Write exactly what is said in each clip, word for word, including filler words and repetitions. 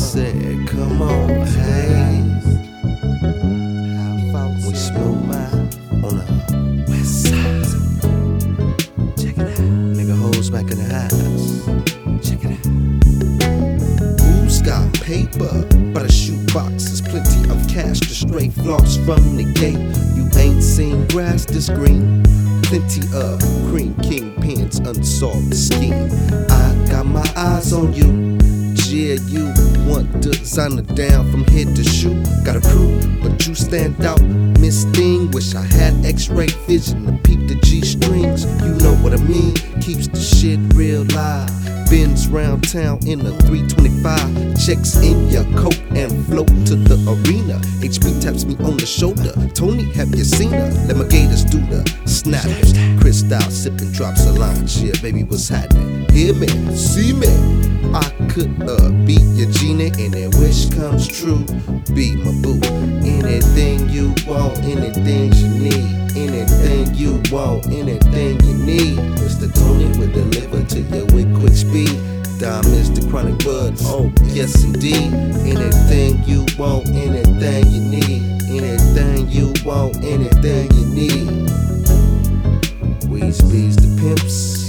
said, come on, hey. We smoke mine on the west side. Check it out. Nigga hoes back in the house. Check it out. Who's got paper? By the shoebox, there's plenty of cash to stray floss from the gate. You ain't seen grass this green. Plenty of cream kingpins, unsolved scheme. I got my eyes on you. Yeah, you want designer down from head to shoe. Got a crew, but you stand out. Miss Thing, wish I had X-ray vision to peep the G-strings. You know what I mean? Keeps the shit real live. Bends round town in a three twenty-five. Checks in your coat and float to the arena. H B taps me on the shoulder. Tony, have you seen her? Let my gators do the snappers. Crystal sipping drops a line. Shit, baby, what's happening? Hear me, see me. I could uh, be your genie, and that wish comes true. Be my boo. Anything you want, anything you need. Anything you want, anything you need. Mister Tony will deliver to you with quick speed. Diamonds, the chronic bud, oh yes indeed. Anything you want, anything you need. Anything you want, anything you need. Weeds, bees, the pimps.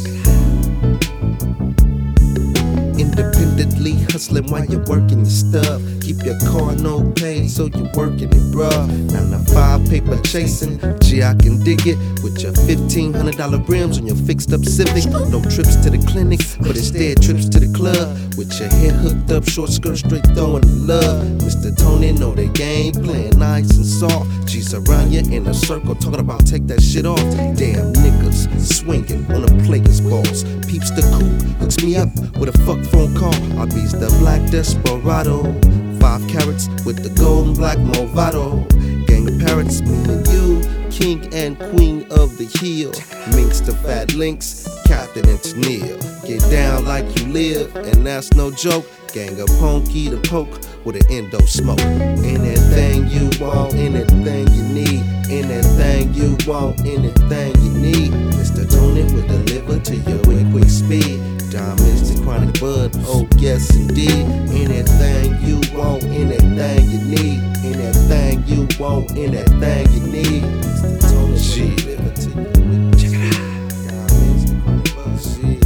Independently hustling while you're working your stuff. Keep your car no pay, so you're working it, bruh. Nine to five paper chasing, gee, I can dig it. With your fifteen hundred dollar rims on your fixed up Civic. No trips to the clinic, but instead trips to the club. With your hair hooked up, short skirt straight throwing the love. Mister Tony know the game, playing nice and soft. G's around you in a circle, talking about take that shit off. Damn niggas swinging on a player's balls. Peeps the coupe, hooks me up with a fuck phone call. I beats the black desperado. Five carats with the gold and black Movado. Gang of parrots, me and you, king and queen of the hill. Minks the fat links, Captain and Tennille. Get down like you live, and that's no joke. Gang of honky to poke with an endo smoke. Anything you want, anything you need. Anything you want, anything you need. Mister Tony will deliver to you with quick speed. Diamonds, the chronic bud, oh yes indeed. Anything you want, anything you need. Anything you want, anything you need. Mister Tony will deliver to you. Check it out. Diamonds, the chronic bud,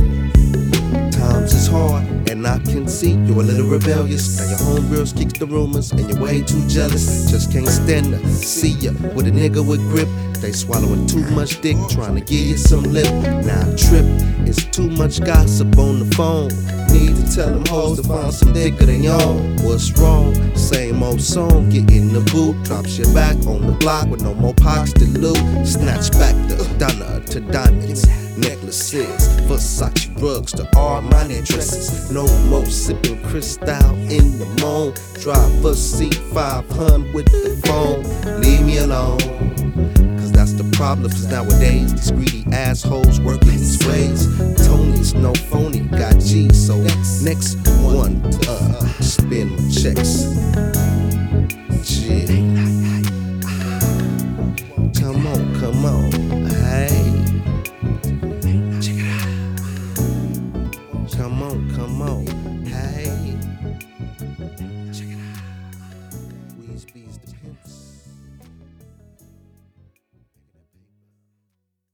shit. Times is hard, and I can see you're a little rebellious. Now your homegirls kicks the rumors, and you're way too jealous. Just can't stand to see ya with a nigga with grip. They swallowing too much dick, trying to give you some lip. Now trip, it's too much gossip on the phone. Need to tell them hoes to find some dicker than y'all. What's wrong? Same old song, get in the booth. Drops your back on the block with no more pockets to loot. Snatch back the Donna to diamonds, necklaces, Versace rugs to Armani dresses. No more sipping Cristal in the moan. Driver seat five hundred with the phone. Leave me alone. That's the problem, cause nowadays these greedy assholes working these ways. Tony's no phony, got G, so next one, uh, spin my checks. Yeah.